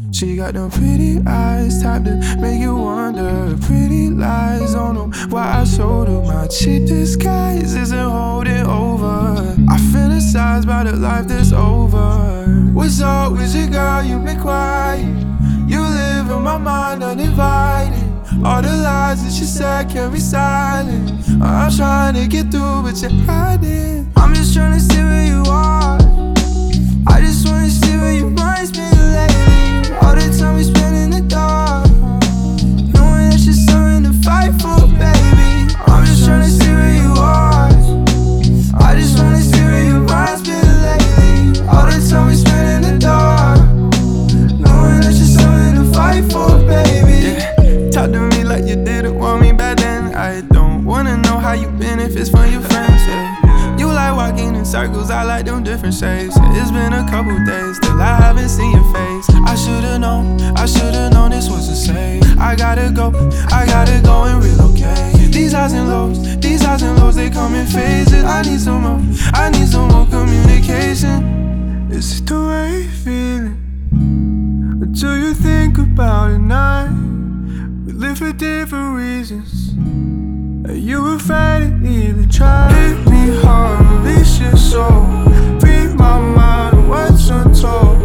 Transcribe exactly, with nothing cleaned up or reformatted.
She got them pretty eyes, type to make you wonder. Pretty lies, don't know why I showed her. My cheap disguise isn't holding over. I fantasize about a life that's over. What's up with you, girl? You been quiet. You live in my mind uninvited. All the lies that you said can't be silent. I'm trying to get through, but you're hiding. I'm just trying to see where you are. I just wanna see where your mind's been lately. All the time we spend in the dark, knowing that's just something to fight for, baby. I'm just trying to see where you are. I just wanna see where your mind's been lately. All the time we spend in the dark, knowing that's just something to fight for, baby. Yeah. Talk to me like you didn't want me back then. I don't wanna know how you been if it's for your friends, yeah. You like walking in circles, I like them different shades. It's been a couple days, still I haven't seen your face. I should've known, I should've known this was the same. I gotta go, I gotta go and relocate. These highs and lows, these highs and lows, they come in phases. I need some more, I need some more communication. Is it the way you're feeling? Or do you think about it night? We live for different reasons. Are you afraid to even try? Hit me hard, release your soul. Free my mind of what's untold.